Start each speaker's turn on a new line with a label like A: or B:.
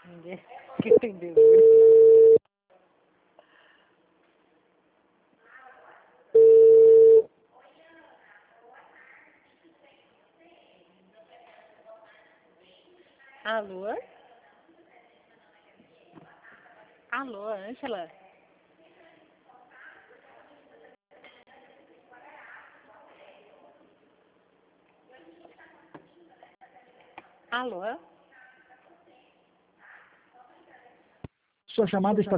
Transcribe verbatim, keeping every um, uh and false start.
A: Ninguém que entendeu. Alô? Alô, Ângela? Alô?
B: Sua chamada está